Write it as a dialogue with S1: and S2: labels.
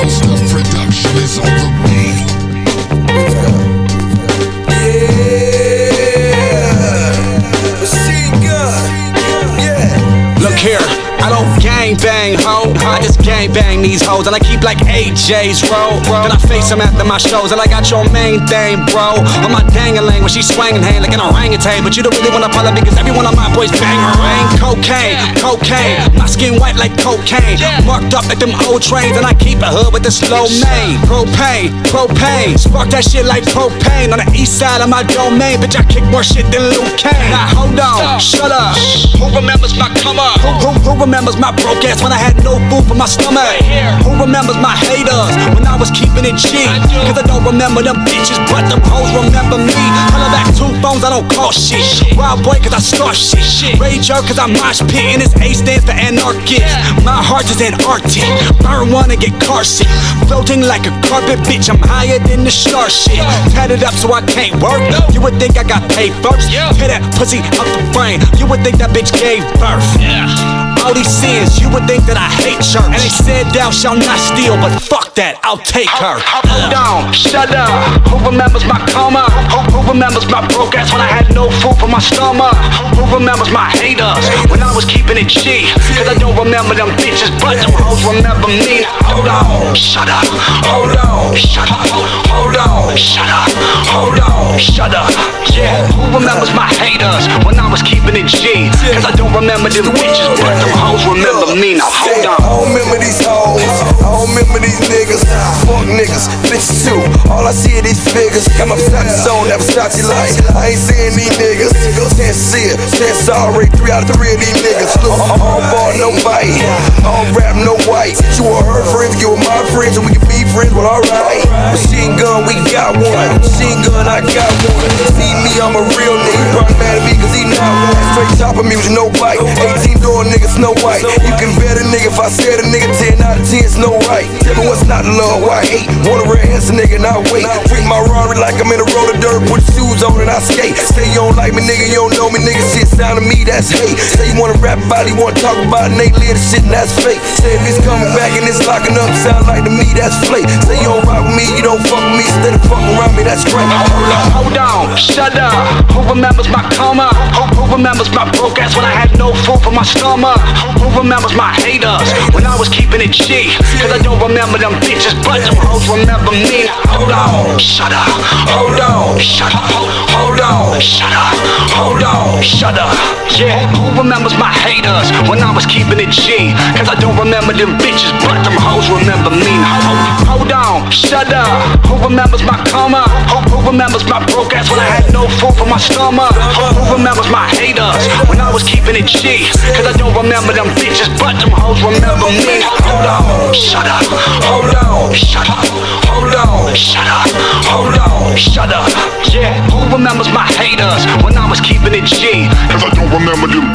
S1: Stuff production is on the beat.
S2: Look here, I don't gang bang, ho. I just gang bang these hoes, and I keep like AJ's roll. Then I face them after my shows, and I got your main thing, bro. On my dang-a-lang when she swinging hand like an orangutan, but you don't really wanna follow because every one of my boys bang her rain. Cocaine, cocaine, my skin white like cocaine. Marked up like them old trains, and I keep a hood with the slow main. Propane, propane, spark that shit like propane. On the east side of my domain, bitch, I kick more shit than Luke Kane. Now hold on, shut up. Who remembers my come up? Who remembers my broke ass when I had no food for my stomach? Who remembers my haters when I was keeping it G? Cause I don't remember them bitches, but them hoes remember me. Tell her back 2 phones, I don't call shit. Wild boy cause I start shit. Rager cause I mosh pit, and this A stands for anarchist. My heart is Antarctic, burn one and get car sick. Floating like a carpet, bitch, I'm higher than the star shit. Tatted up so I can't work, you would think I got paid first. Tear that pussy out the frame, you would think that bitch gave birth. All these sins, you would think that I hate church. And they said thou shalt not steal, but fuck that, I'll take her. Hold on, shut up. Who remembers my coma? Who remembers my broke ass when I had no food for my stomach? Who remembers my haters when I was keeping it G? Cause I don't remember them bitches, but them hoes remember me. Hold on, shut up. Hold on, shut up. Hold on, shut up. Hold on, shut up. Yeah, who remembers my haters when I was keeping it G? Cause I don't remember them bitches, but them hoes remember me. Now hold on.
S3: I don't remember these hoes, I don't remember these niggas. Fuck niggas, bitches too. All I see are these figures. Got my Versace on, that Versace light. I ain't saying these niggas. Sincere, saying sorry. 3 out of 3 of these niggas. Look, all ball, no fight. All rap, no white. You were her friends, you were my friends, and we can be friends. Well, alright. Machine gun, we got one. Machine gun, I got one. See me, I'm a real nigga. Probably mad at me cause he not one. Straight chopper music, no bite. 18 door niggas, no white. You can bet a nigga if I said a nigga 10 out of 10 is no right. Tell me what's not love, why hate? Want a real answer, nigga, not wait. Treat my Rari like I'm in a road of dirt. Put shoes on and I skate. Say you don't like me, nigga, you don't know me, nigga. Shit sound to me, that's hate. Say you wanna rap about it, you wanna talk about it, and they live the shit and that's fake. Say if it's coming back and it's locking up, sound like to me, that's flake. Say you don't rock with me, you don't fuck with me, instead of fucking around me, that's great.
S2: Hold on, shut up. Who remembers my coma? Who remembers my broke ass when I had no food for my stomach? Who remembers my haters when I was keeping it G? Cause I don't remember them bitches, but them hoes remember me. Hold on, shut up. Hold on, shut up. Hold on, shut up. Hold on, shut up. Yeah, who remembers my haters when I was keeping it G? Cause I don't remember them bitches, but them hoes remember me. Hold on, shut up. Who remembers my coma? Who remembers my broke ass when I had no food for my stomach? Who remembers my haters when I was keeping it G? Cause I don't remember them bitches, but them hoes remember me. Hold on, shut up. Hold on, shut up. Hold on, shut up. Hold on, shut up. Yeah, who remembers my haters when I was keeping it G?
S1: Cause I don't remember them